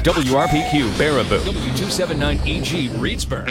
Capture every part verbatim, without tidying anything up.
W R P Q, Baraboo. W two seventy-nine E G, Reedsburg.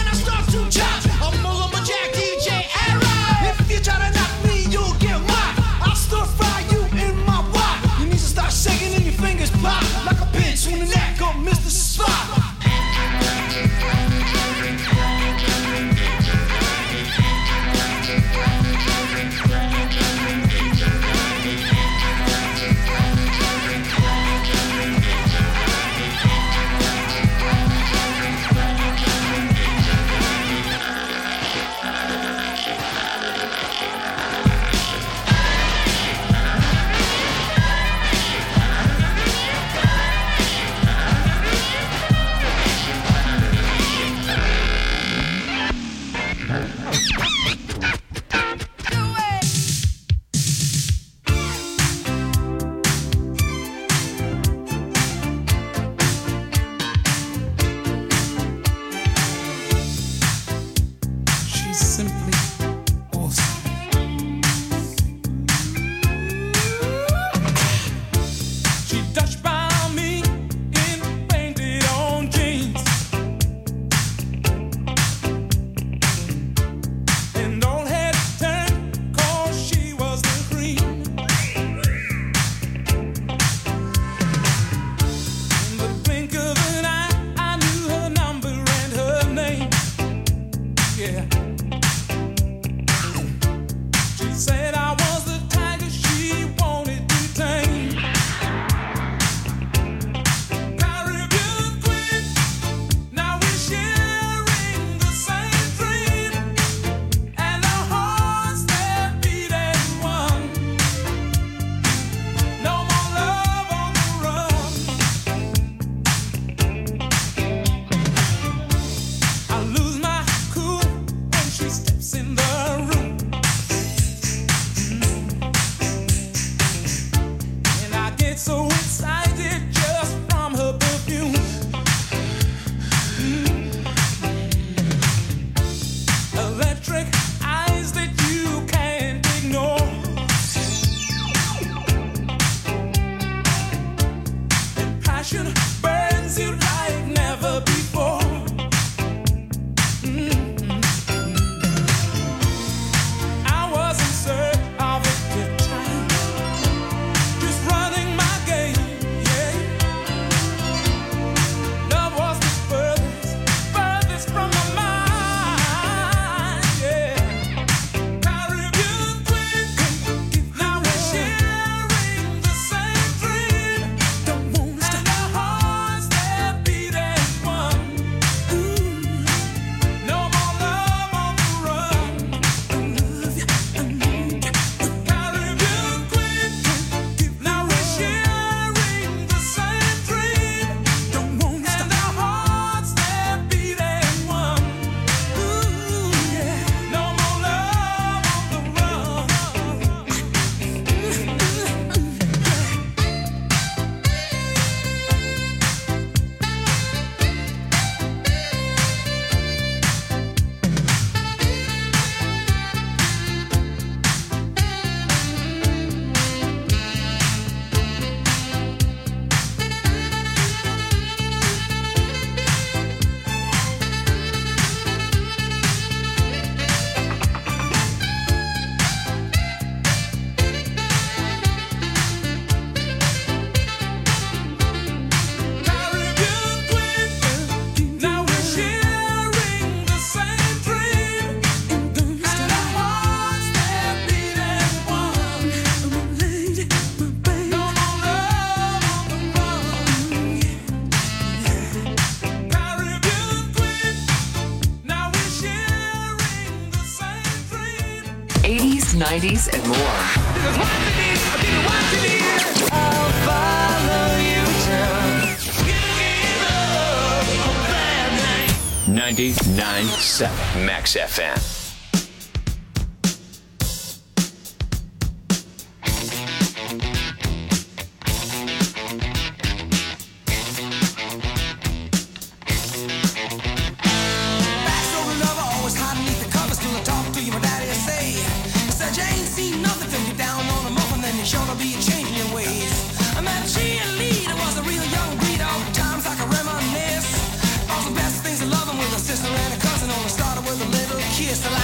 If you try to knock me, you'll get mocked. eighties, nineties, and more. I'll follow you down. ninety-nine point seven Max F M. Kiss.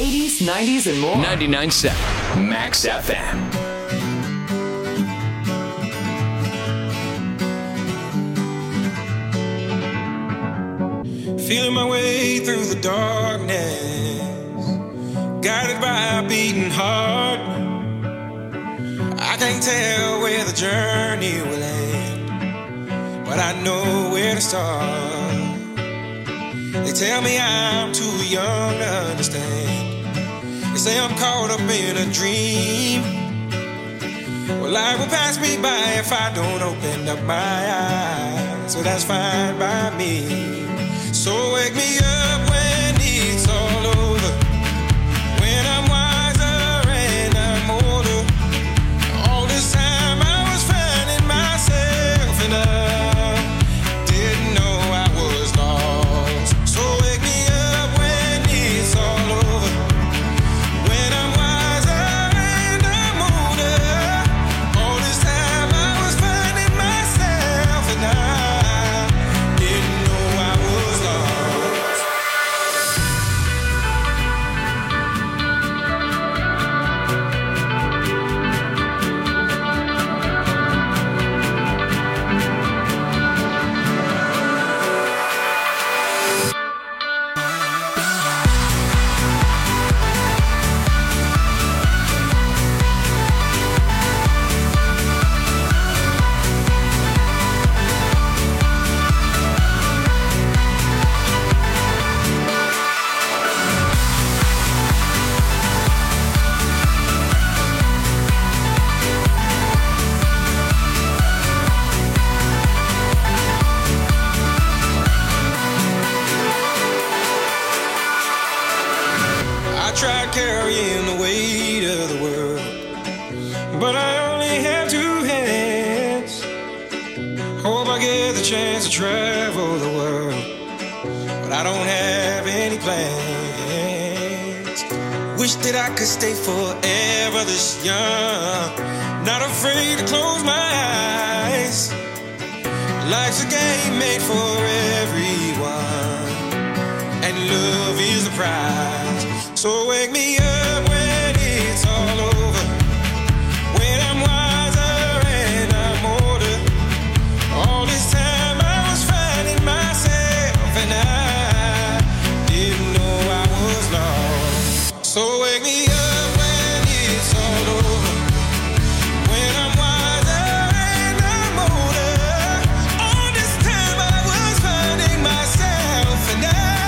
eighties, nineties, and more. ninety-nine point seven Max F M. Feeling my way through the darkness, guided by a beating heart. I can't tell where the journey will end, but I know where to start. They tell me I'm too young to understand. They say I'm caught up in a dream. Well, life will pass me by if I don't open up my eyes, so that's fine by me. So wake me up when it's all over, when I'm wiser and I'm older. All this time I was finding myself and I didn't know I was lost. So wake me up when it's all over, when I'm wiser and I'm older. All this time I was finding myself and I didn't know I was lost. Tried carrying the weight of the world, but I only have two hands. Hope I get the chance to travel the world, but I don't have any plans. Wish that I could stay forever this young, not afraid to close my eyes. Life's a game made for everyone, and love is the prize. So wake me up when it's all over, when I'm wiser and I'm older. All this time I was finding myself and I didn't know I was lost. So wake me up when it's all over, when I'm wiser and I'm older. All this time I was finding myself and I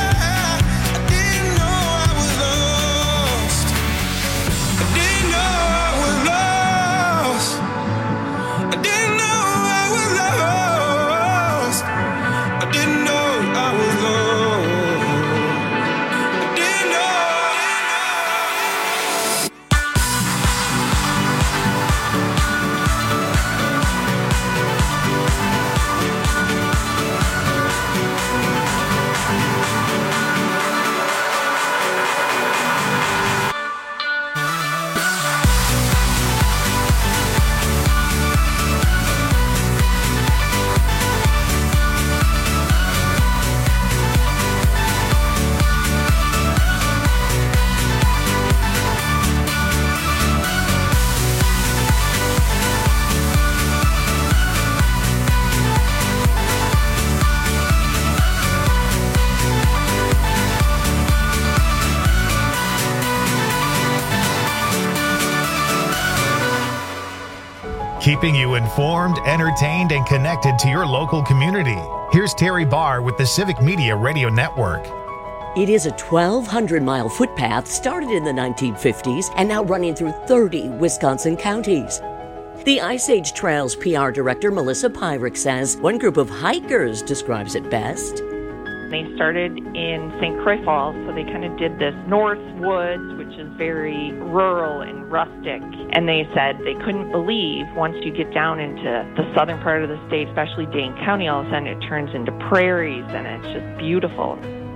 keeping you informed, entertained, and connected to your local community. Here's Terry Barr with the Civic Media Radio Network. It is a twelve hundred mile footpath started in the nineteen fifties and now running through thirty Wisconsin counties. The Ice Age Trails P R director Melissa Pyrick says one group of hikers describes it best. They started in Saint Croix Falls, so they kind of did this North Woods, which is very rural and rustic. And they said they couldn't believe once you get down into the southern part of the state, especially Dane County, all of a sudden it turns into prairies and it's just beautiful.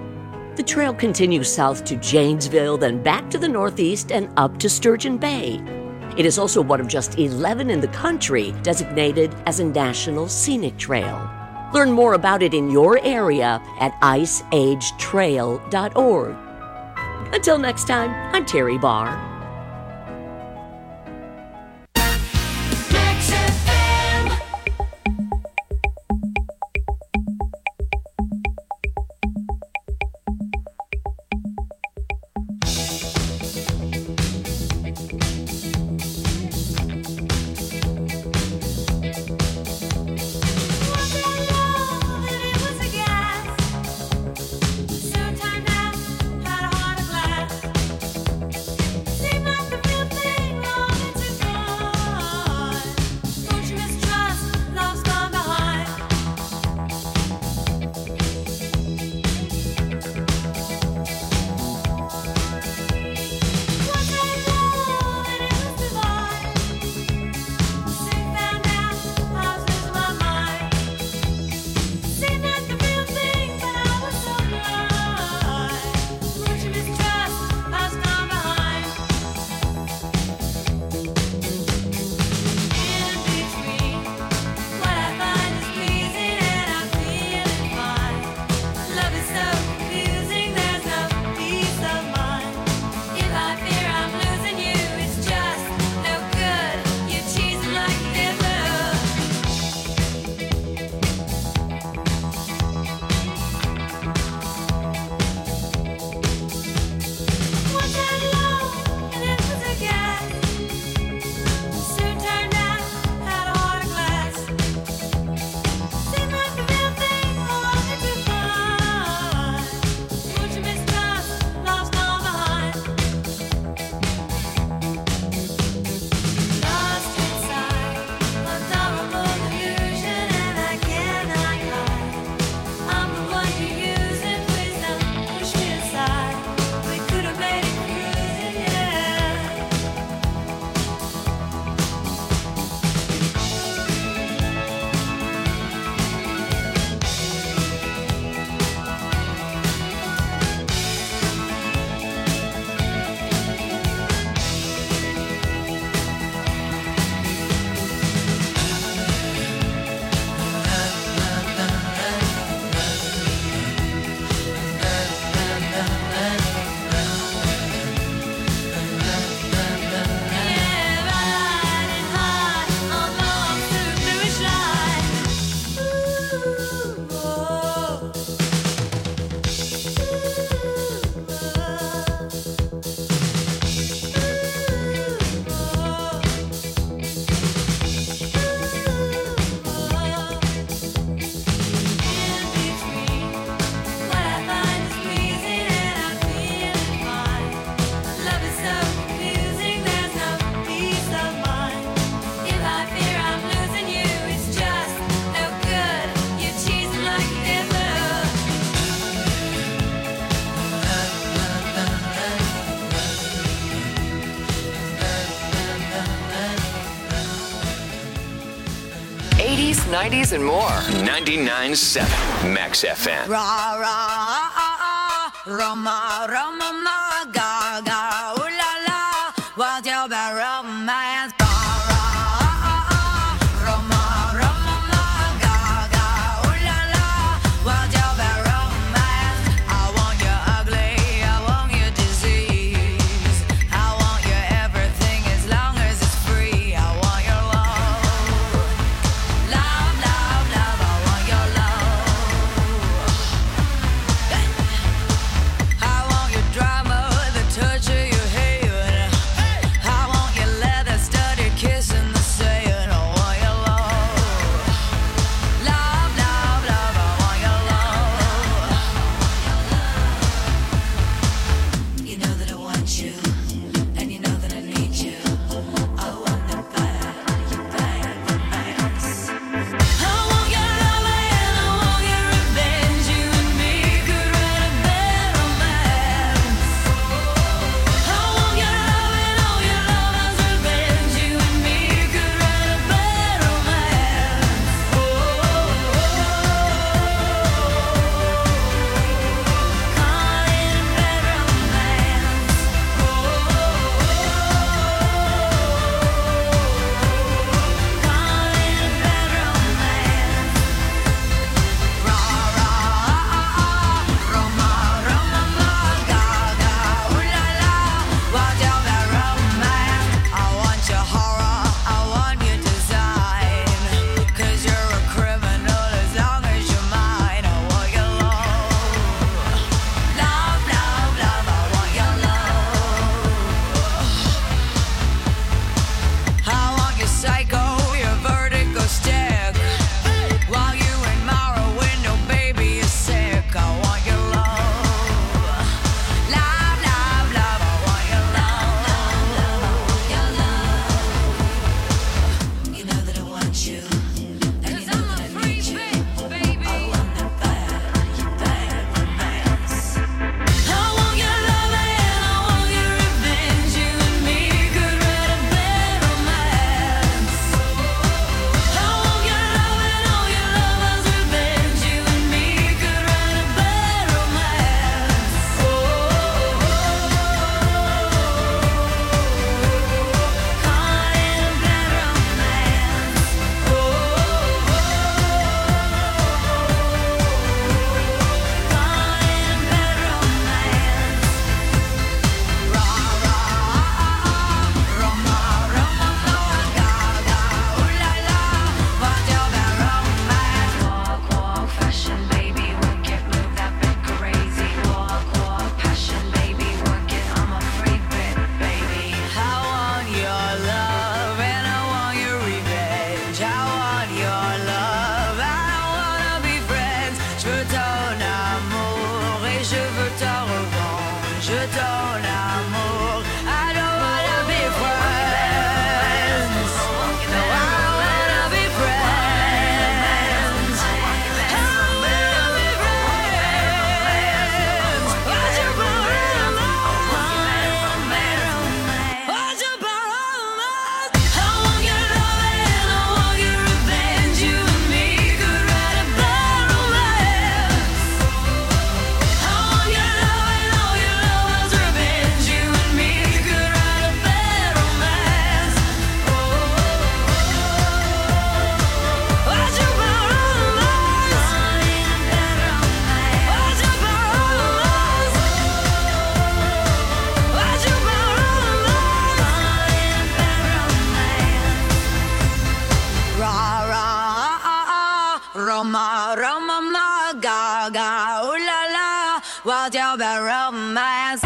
The trail continues south to Janesville, then back to the northeast and up to Sturgeon Bay. It is also one of just eleven in the country designated as a National Scenic Trail. Learn more about it in your area at ice age trail dot org. Until next time, I'm Terry Barr. eighties, nineties, and more. ninety-nine point seven Max F M. Ra ra ah ah Roma Roma ma ga ga ooh la la. What's your bad romance? Ra ra ah ah Roma Roma ma ga ga ooh la la. What's your bad romance? I want you ugly, I want you disease, I want you everything as long as it's free. I want your love, love, love, love. I want your love. I want your drama, the Roma, Roma, ma, gaga, ooh la la, what's your bad romance?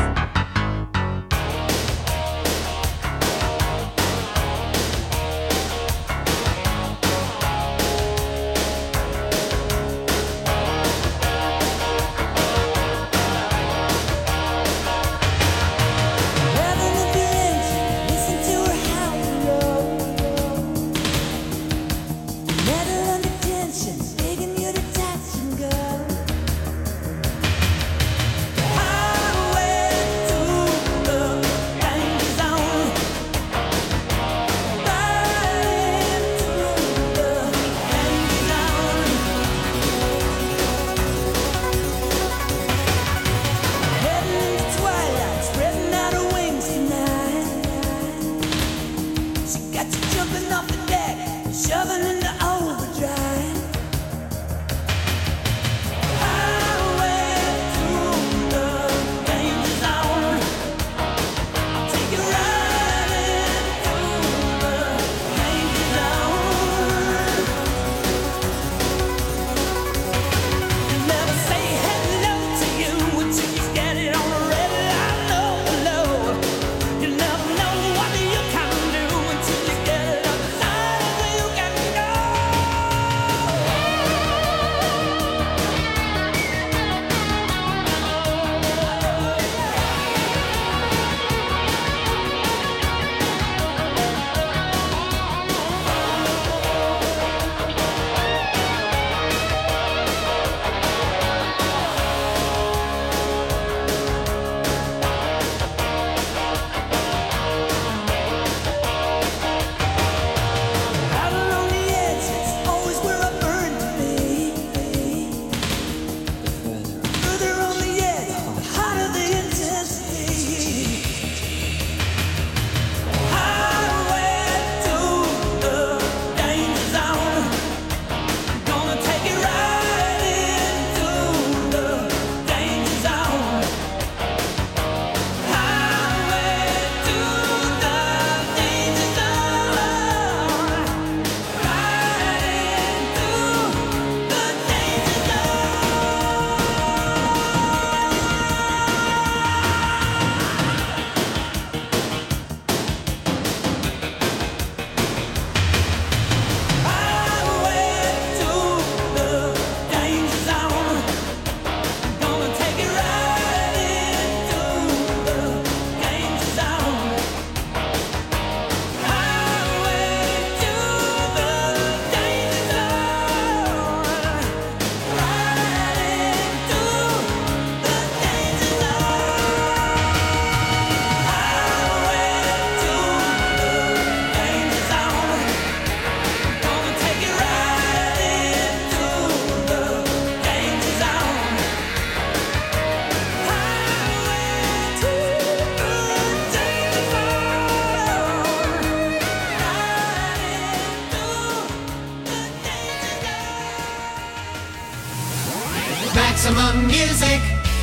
Maximum music,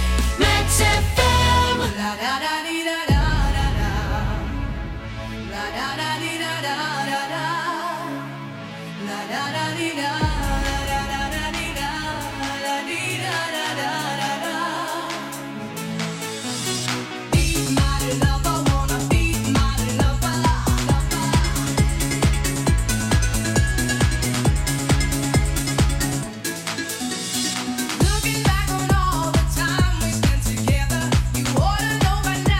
Max F M. La da da dee da da da da. La da da dee da da da da. La da da dee da da da da dee da da dee da da da da da. Be my lover, wanna be my lover, lover. Looking back on all the time we spent together, you ought to know by now.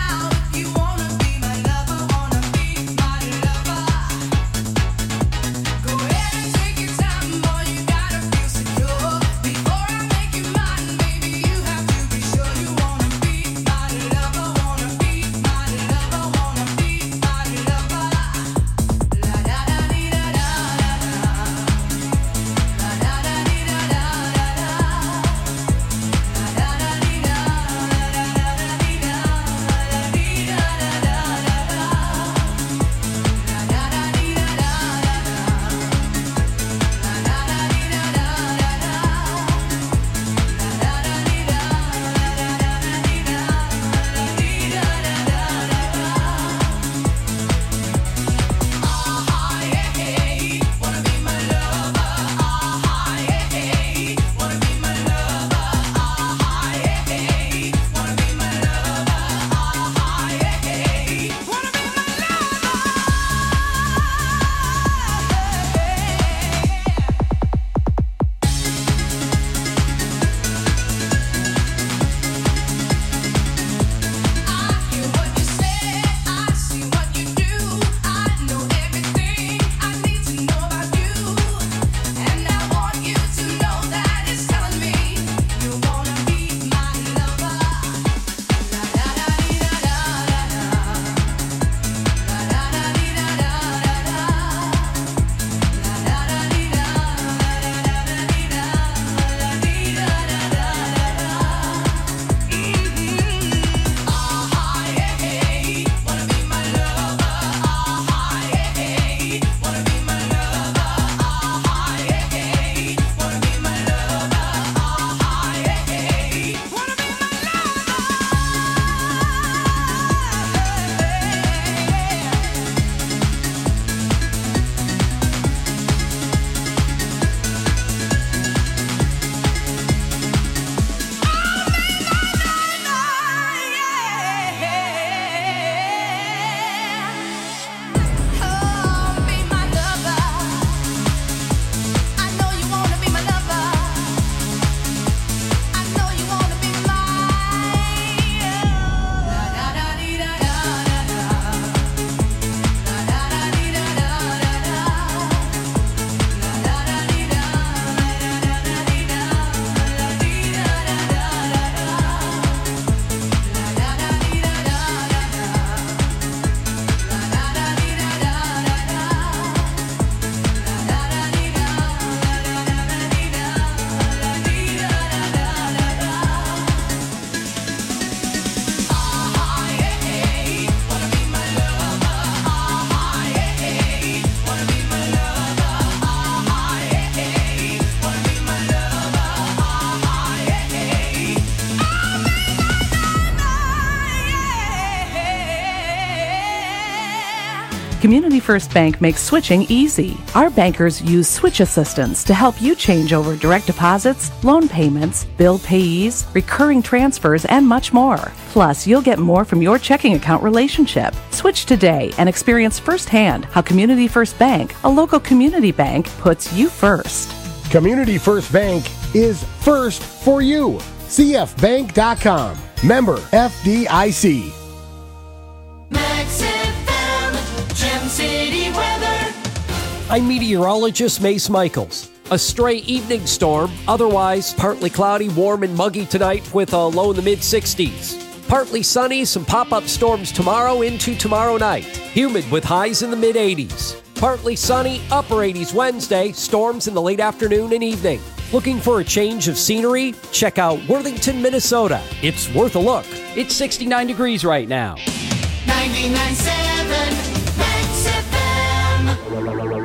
Community First Bank makes switching easy. Our bankers use switch assistance to help you change over direct deposits, loan payments, bill payees, recurring transfers, and much more. Plus, you'll get more from your checking account relationship. Switch today and experience firsthand how Community First Bank, a local community bank, puts you first. Community First Bank is first for you. C F bank dot com. Member F D I C. Max F M, Gem City weather. I'm meteorologist Mace Michaels. A stray evening storm, otherwise partly cloudy, warm and muggy tonight with a low in the mid sixties. Partly sunny, some pop-up storms tomorrow into tomorrow night. Humid with highs in the mid eighties. Partly sunny, upper eighties Wednesday, storms in the late afternoon and evening. Looking for a change of scenery? Check out Worthington, Minnesota. It's worth a look. It's sixty-nine degrees right now. ninety-nine point seven Max F M.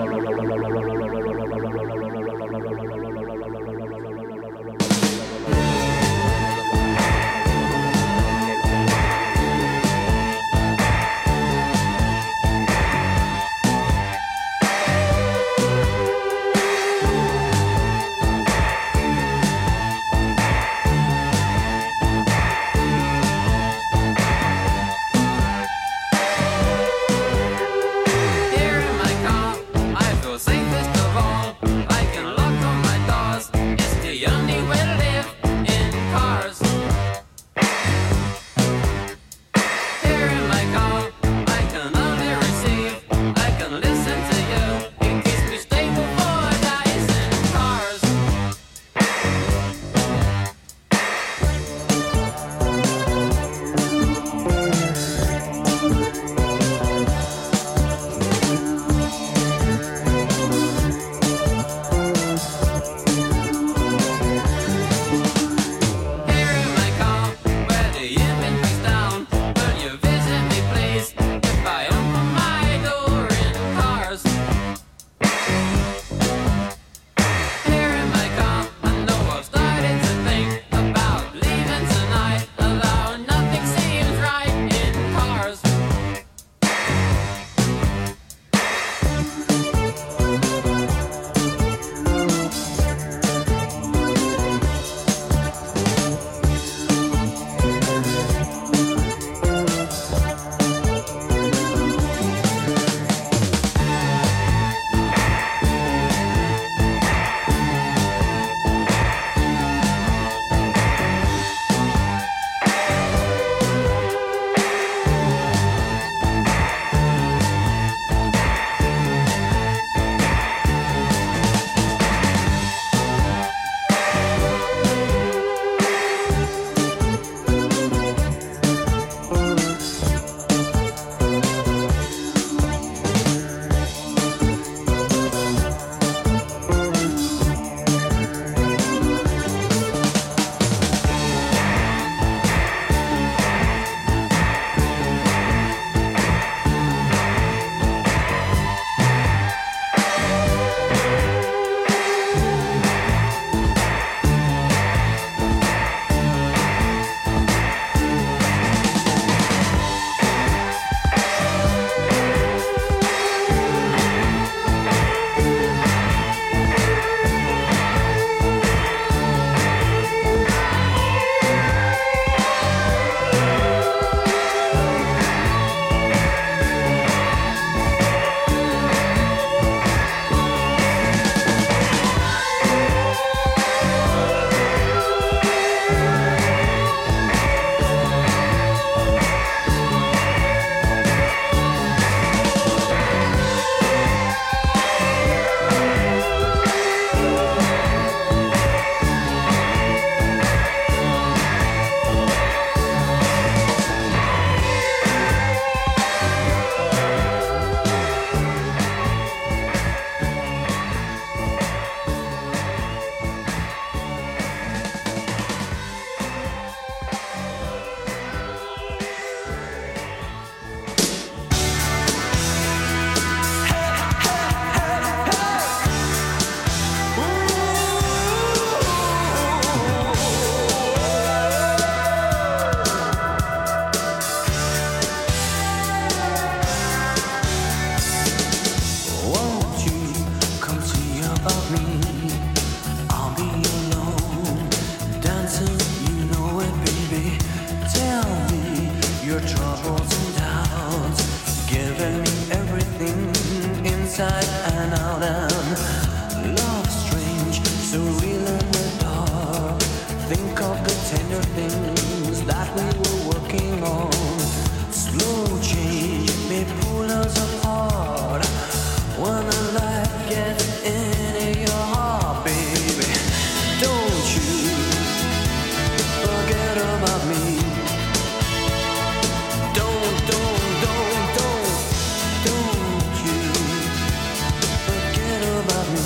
So real in the dark. Think of the tender things that we were working on. Slow change may pull us apart. When the light gets into your heart, baby, don't you forget about me. Don't, don't, don't, don't, don't you forget about me.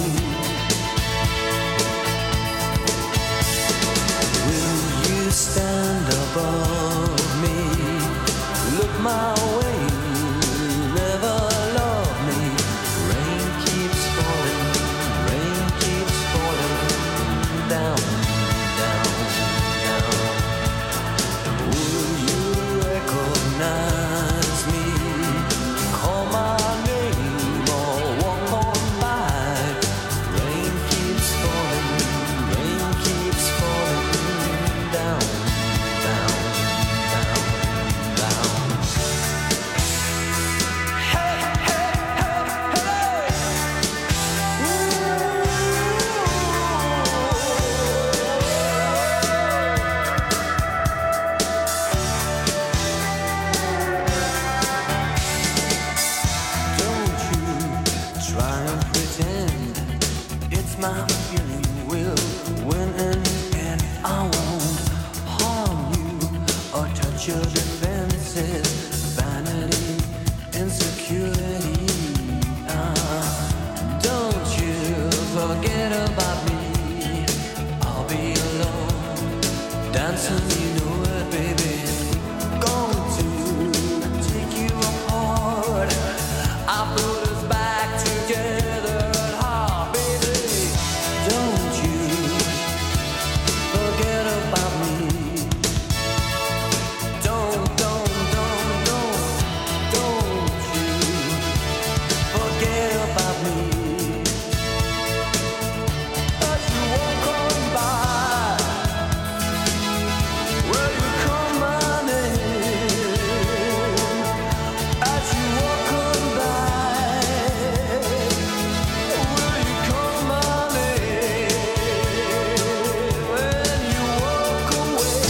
Will you stand above me? Look my way, never love me. Rain keeps falling, rain keeps falling down, down, down. Will you recognize me? Call my name or walk on by. Rain keeps falling, rain keeps falling down, down, down, down. Hey, hey, hey, hey. Don't you try and pretend it's my feeling will win in the end. I won't harm you or touch your defenses. Vanity, insecurity. Uh, don't you forget about me. I'll be alone, dancing, you know it, baby. Going to take you apart. I put us back together at heart, baby. Don't you forget about me. Don't, don't, don't, don't, don't you forget about me. As you walk on by, will you call my name? As you walk on by, will you call my name? When you walk away,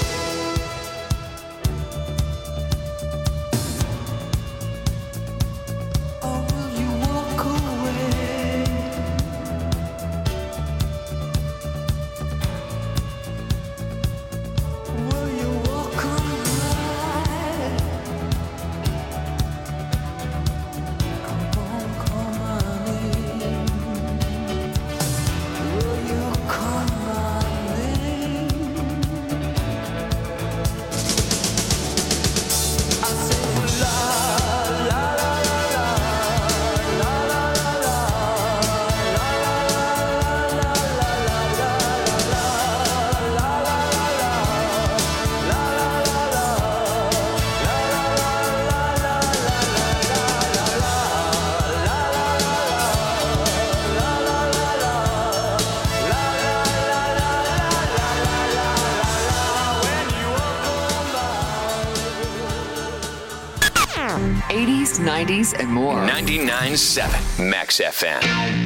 or will you walk away? Will you walk away? Come on, call my name. Will you call my name? I say la la la la la la la la eighties, nineties, and more. ninety-nine point seven Max F M.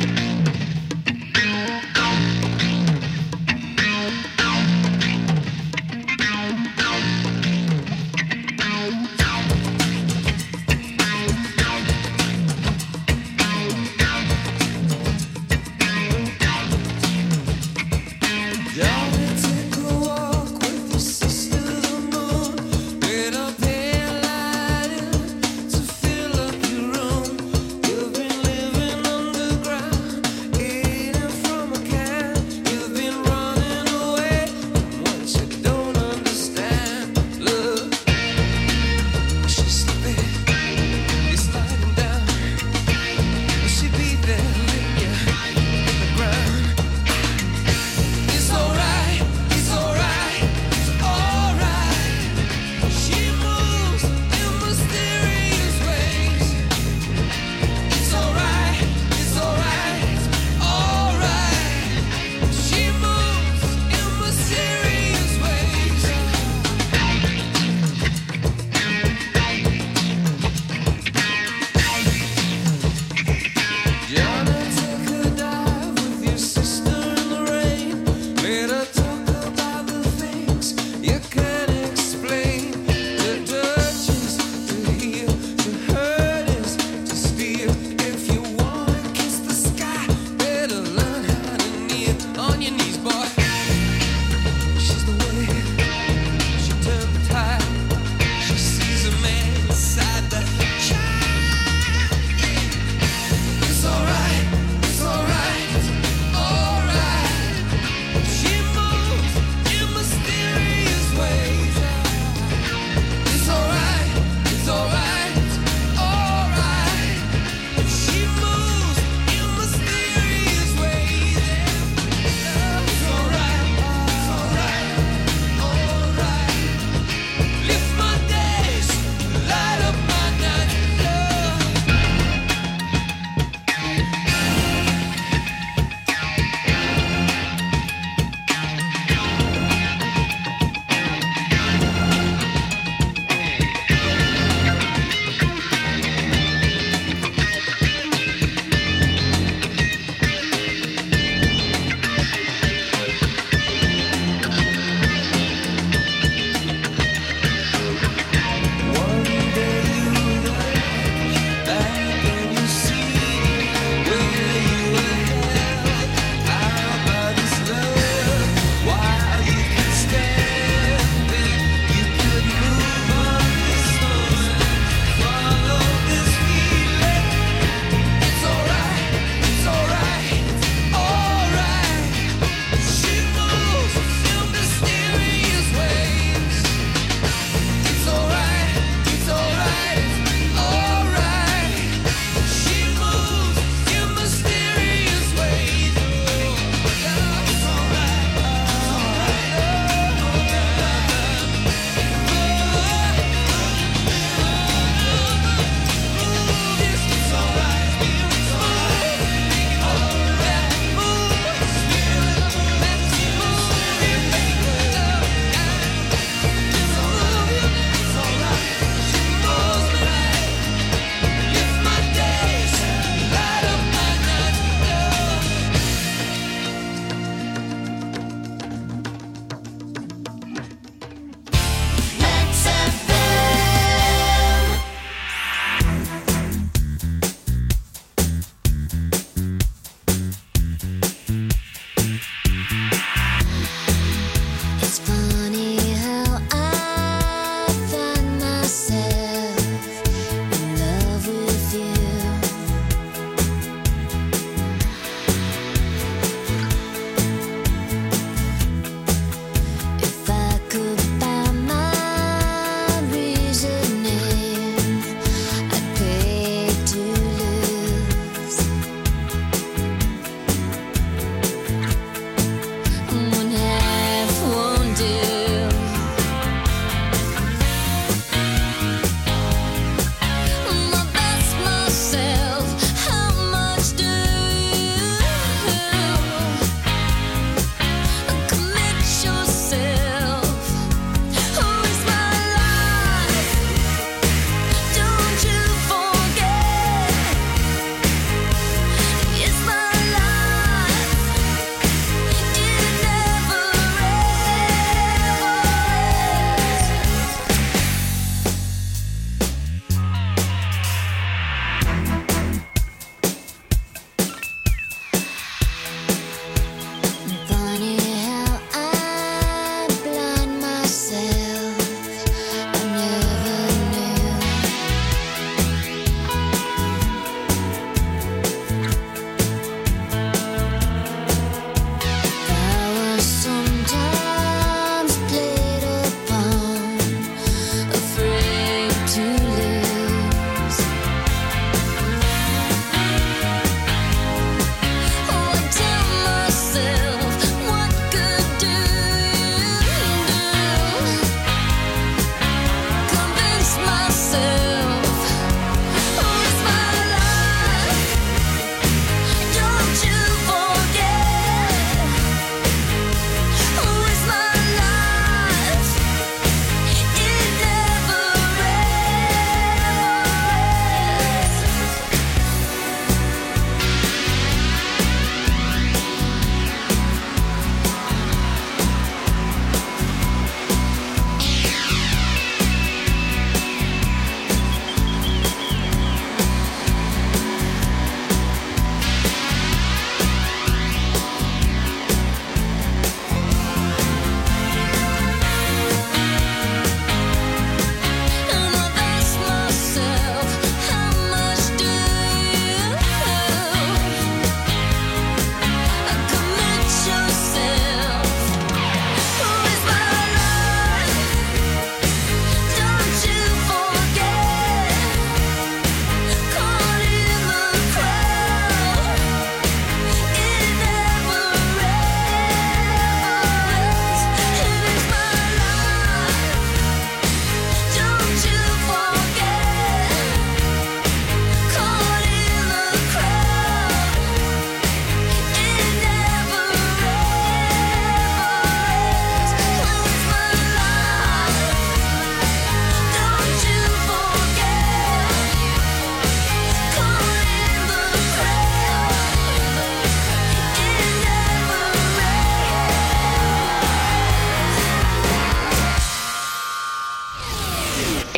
Take a walk with your sister the moon. Get up here, light to fill up your room. You've been living underground. on your knees, boy. She's the way she turned the tide. She sees a man inside the child. It's alright, it's alright, it's alright. She moves in mysterious ways. It's alright, it's alright, it's alright. She moves in mysterious ways.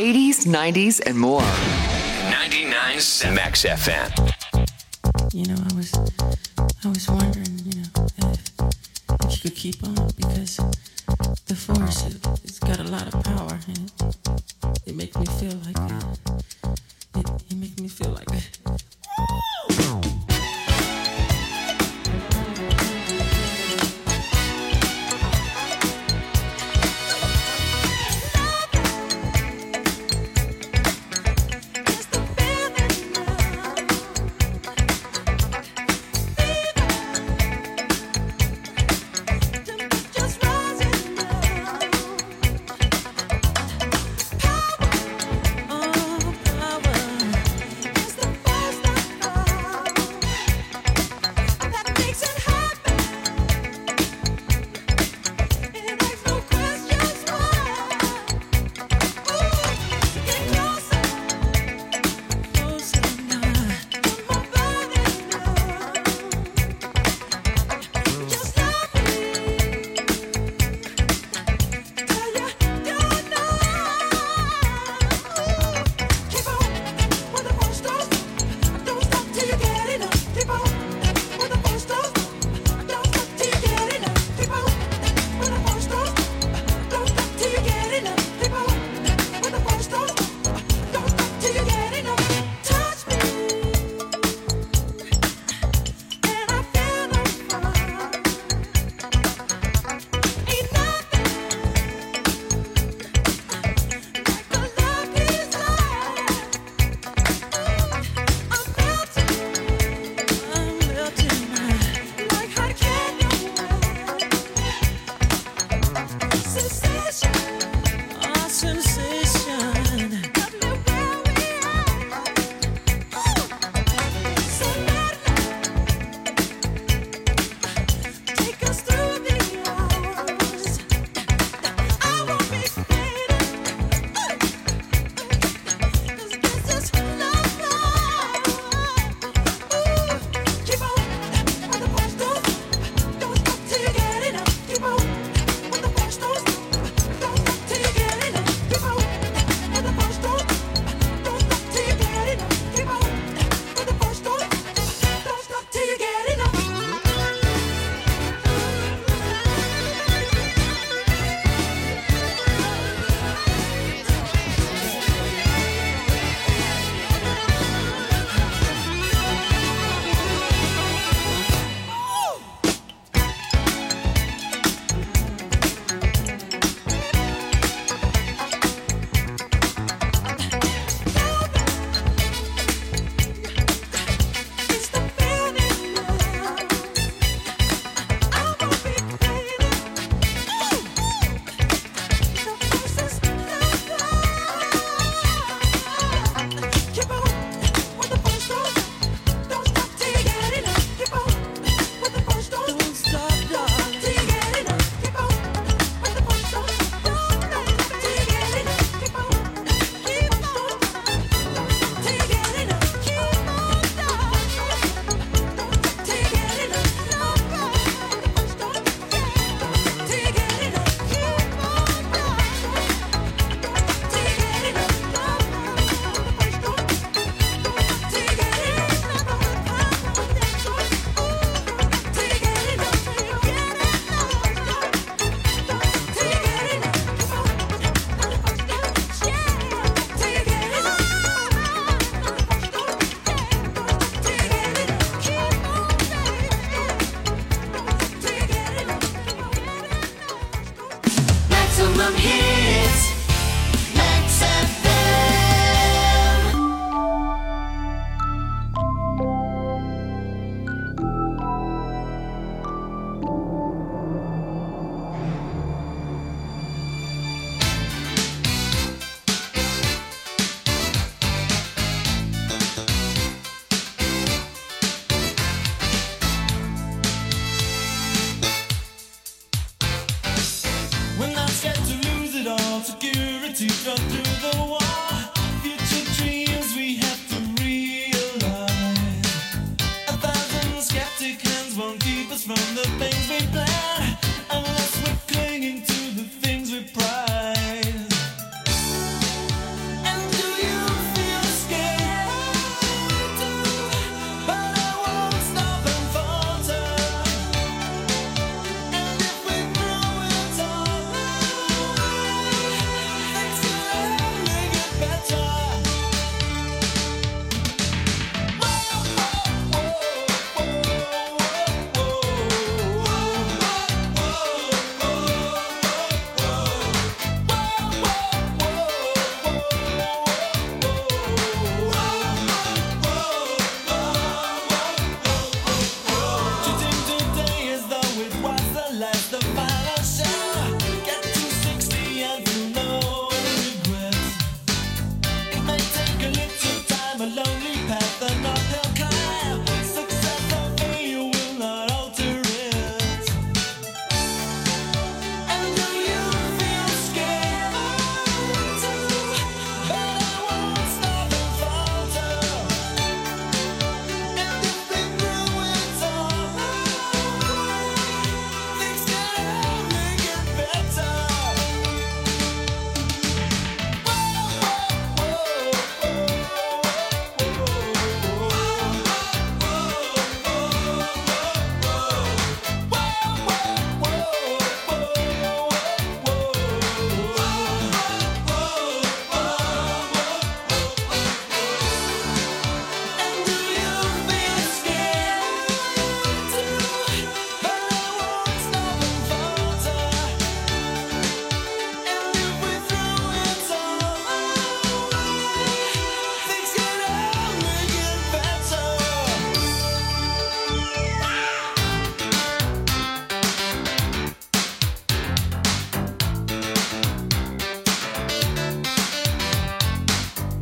eighties, nineties, and more. ninety-nine Max F M. You know, I was, I was wondering, you know, if, if you could keep on, because the force, it, it's got a lot of power, and it, it makes me feel like